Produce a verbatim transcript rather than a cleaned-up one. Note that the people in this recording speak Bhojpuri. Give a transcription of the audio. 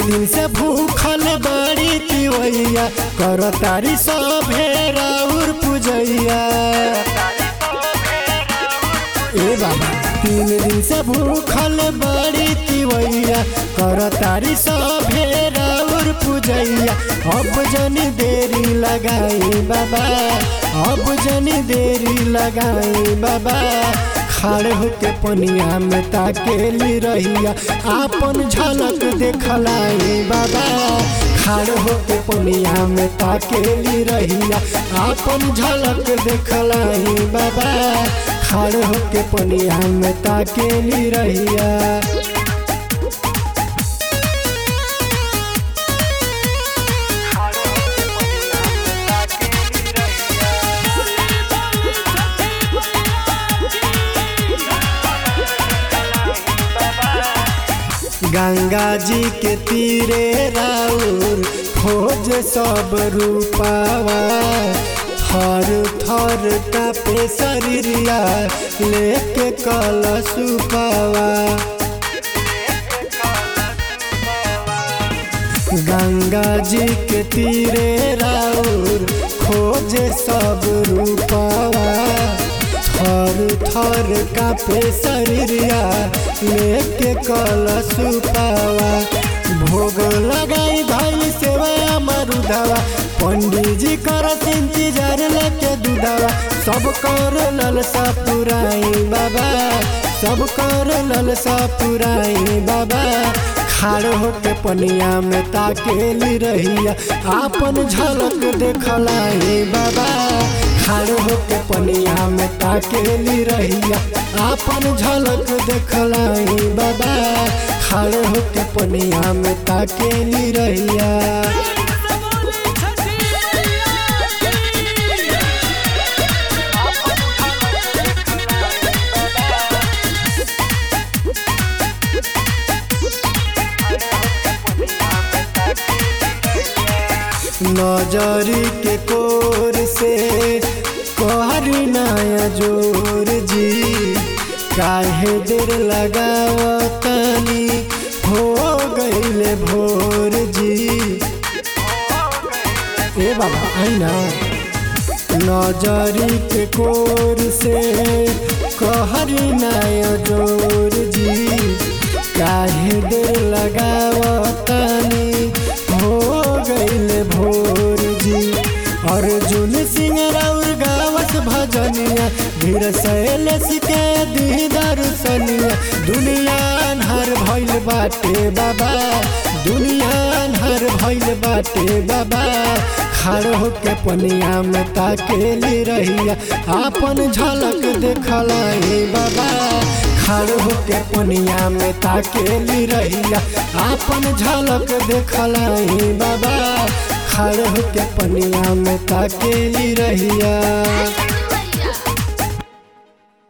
दिन से भूखल बड़ी तिवैया कर तारी सभे राउर पूजैया। ए बाबा तीन दिन से भूखल बड़ी तिवैया कर तारी सभे राउर पूजैया। अब जनी देरी लगाई बाबा, अब जनी देरी लगाई बाबा। खड़े होके पनिया में ताकेली रहिया आपन झलक देखलाई बाबा। खड़े होके पनिया में ताकेली रहिया आपन झलक देखलाई बाबा। खड़े होके पनिया में ताकेली रहिया। गंगा जी के तीरे राउर खोज सब रूपावा। थर थर कापे शरीरिया लेके कलशुपावा। गंगा जी के तीरे राउर खोज सब रूपावा। थर थर कापे शरीरिया लेके कलशुपावा। भोग लगाई भाई सेवा मरुदावा। पंडित जी कर इंतजार लेके दूधावा। सब कर ललसा पुराई बाबा, सब कर ललसा पुराई बाबा। खड़े होके पनिया में ताकेली रहिया आपन झलक देखलाई बाबा। खड़े होके पनिया में ताकेली रहिया आपन झलक देखलाई बाबा। खड़े होके पनिया में ताकेली रहिया। नजरी के कोर से कहरी नया जोर जी। काहे देर लगावतनी हो गईले भोर जी। ए बाबा आईना नजरी के कोर से कहरी नया जोर जी। काहे देर लगावतनी हो गईले भोर जी। अर्जुन सिंह राउर गावस भजनिया धीर शैलेश के दी दर्शनिया। दुनिया अन्हार भइल बाटे बाबा, दुनिया अन्हार भइल बाटे बाबा। खड़े होके पनिया में ताकेली रहिया आपन झलक देखलाई बाबा। खड़े होके पनिया में ताकेली रहिया आपन झलक देखलाई बाबा। खड़े होके पनिया में ताकेली रहिया।